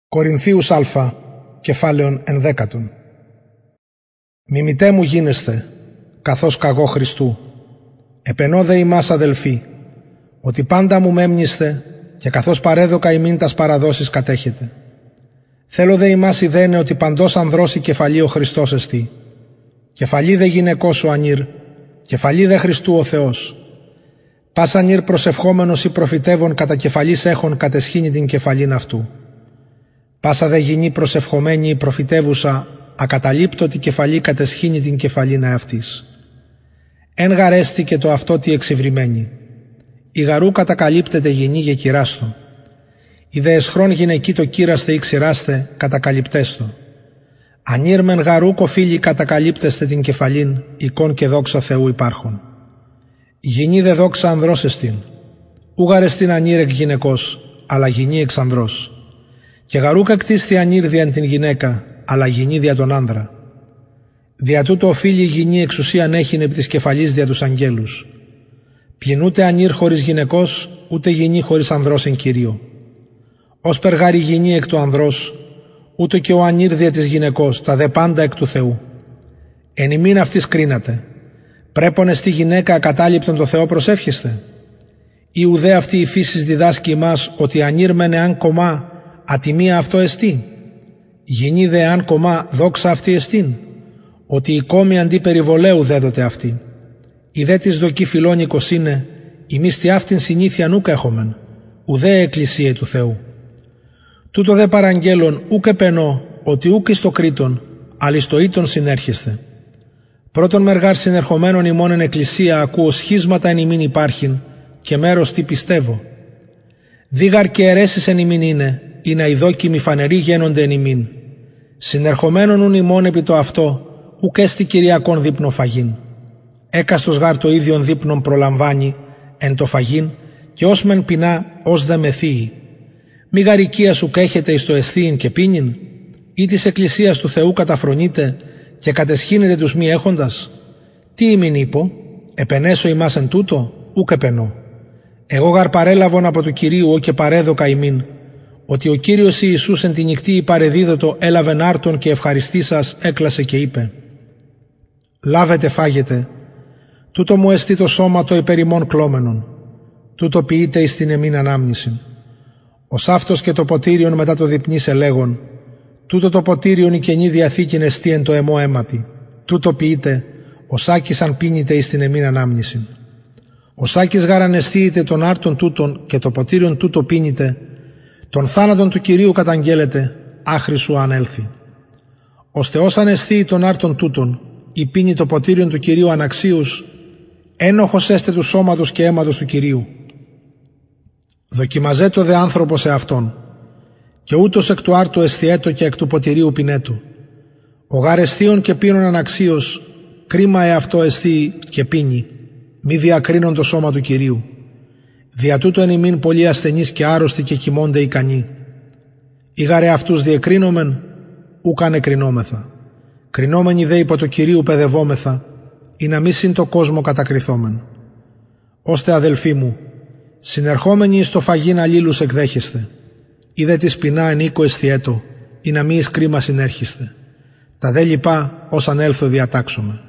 Κορινθίους Α, κεφάλαιον 11. Μιμητέ μου γίνεστε, καθώς καγώ Χριστού. Επενώ δε ημάς αδελφοί, ότι πάντα μου μέμνηστε και καθώς παρέδοκα ημίν τας παραδόσεις κατέχετε. Θέλω δε ημάς ιδένε ότι παντός ανδρός η κεφαλή ο Χριστός εστί. Κεφαλή δε γυναικός ο ανήρ, κεφαλή δε Χριστού ο Θεός. Πας ανήρ προσευχόμενος ή προφητεύων κατά κεφαλής έχων κατεσχύνει την κεφαλήν αυτού. Πάσα δε γυνή προσευχομένη ή προφητεύουσα ακαταλείπτωτη κεφαλή κατεσχύνει την κεφαλήν αυτής. Εν γαρέστη και το αυτό τι εξυβρημένη. Η γαρού κατακαλύπτεται γυνή και κυράστο. Η δε εσχρόν γυναική το κύραστε ή ξηράστε κατακαλυπτέστο. Ανήρ μεν γαρού κοφίλη κατακαλύπτεστε την κεφαλήν, εικόν και δόξα Θεού υπάρχων. Γυνή δε δόξα ανδρός εστίν. Ούγαρεστην ανήρ εκ γυναικός, αλλά γυνή εξ ανδρός. Και γαρούκα κτίστη ανήρ δια την γυναίκα, αλλά γυνή δια τον άνδρα. Δια τούτο οφείλει η γυνή εξουσίαν έχειν επί της κεφαλής δια τους αγγέλους. Πλην ούτε ανήρ χωρίς γυναικός, ούτε γυνή χωρίς ανδρός εν Κυρίω. Ως περγάρι γυνή εκ του ανδρός, ούτε και ο ανήρ δια της γυναικός, τα δε πάντα εκ του Θεού. Εν ημίν αυτής κρίνατε. Πρέπονε στη γυναίκα ακατάληπτον το Θεό προσεύχεστε. Ή ουδέ αυτή η φύσης διδάσκει ημάς ότι ανήρ μεν εάν κομμά, ατιμία αυτό εστί. Γυνή δε εάν κομμά, δόξα αυτή εστίν. Ότι η κόμη αντί περιβολέου δέδοτε αυτή. Η δε της δοκή φιλόνικος είναι, ημείς τι αυτήν συνήθεια νουκ έχομεν, ουδέ εκκλησία του Θεού. Τούτο δε παραγγέλων ούκ επενώ, ότι ούκ εις το κρίτον, αλλά εις το ήτον συνέρχεστε. Πρώτον μεργάρ συνερχομένων ημών εν εκκλησία ακούω σχίσματα εν ημίν υπάρχειν, και μέρος τι πιστεύω. Δίγαρ και αιρέσεις εν ημίν είναι, ή να οι δόκιμοι φανεροί γένονται εν ημίν. Συνερχομένων ουν ημών επί το αυτό, ουκ έστι Κυριακόν δείπνο φαγήν. Έκαστος γάρ το ίδιον δείπνον προλαμβάνει, εν το φαγήν, και ως μεν πεινά, ως δε μεθύει. Μη γαρικία σου κέχετε εις το αισθήιν και πίνειν, ή της εκκλησίας του Θεού καταφρονείτε και κατεσχύνετε τους μη έχοντας. Τι ημίν είπω, επενέσω ημάς εν τούτο, ουκ επενώ. Εγώ γαρ παρέλαβον από του Κυρίου ό και παρέδοκα ημίν, ότι ο Κύριος Ιησούς εν τη νυχτή υπαρεδίδωτο έλαβεν άρτον και ευχαριστήσας έκλασε και είπε: «Λάβετε φάγετε, τούτο μου εστί το σώμα το υπερ ημών κλώμενον, τούτο ποιείτε εις την εμήν ανάμνησιν. Ως αυτός και το ποτήριον μετά το διπνής ελέγον, τούτο το ποτήριον η Καινή Διαθήκην εστί εν το εμό αίματι, τούτο ποιείτε, ως άκης αν πίνετε εις την εμήν ανάμνησιν. Ως άκης γάραν εστίητε τον άρτον τούτον και το ποτήριον τούτο πίνετε, τον θάνατον του Κυρίου καταγγέλλετε, άχρη σου ανέλθει. Ώστε όσαν εστίει τον άρτον τούτον, ή πίνει το ποτήριον του Κυρίου αναξίους, ένοχος έστε του σώματος και αίματος του Κυρίου. Δοκιμαζέτο δε άνθρωπος εαυτόν, και ούτως εκ του άρτου εστιέτο και εκ του ποτηρίου πινέτο. Ο γάρ εστίον και πίνον αναξίως, κρίμα εαυτό εστί και πίνει, μη διακρίνον το σώμα του Κυρίου. Δια τούτο εν ημίν πολλοί ασθενείς και άρρωστοι και κοιμώνται ικανοί. Ή γαρε αυτούς διεκρίνομεν, ούκαν εκρινόμεθα. Κρινόμενοι δε υπό το Κυρίου παιδευόμεθα, ή να μη συν το κόσμο κατακριθόμεν. Ώστε αδελφοί μου, συνερχόμενοι εις το φαγήν αλλήλους εκδέχεστε, ή δε της πεινά εν οίκο εστιέτο, ή να μη εις κρίμα συνέρχεστε. Τα δε λοιπά ως ανέλθω διατάξουμε.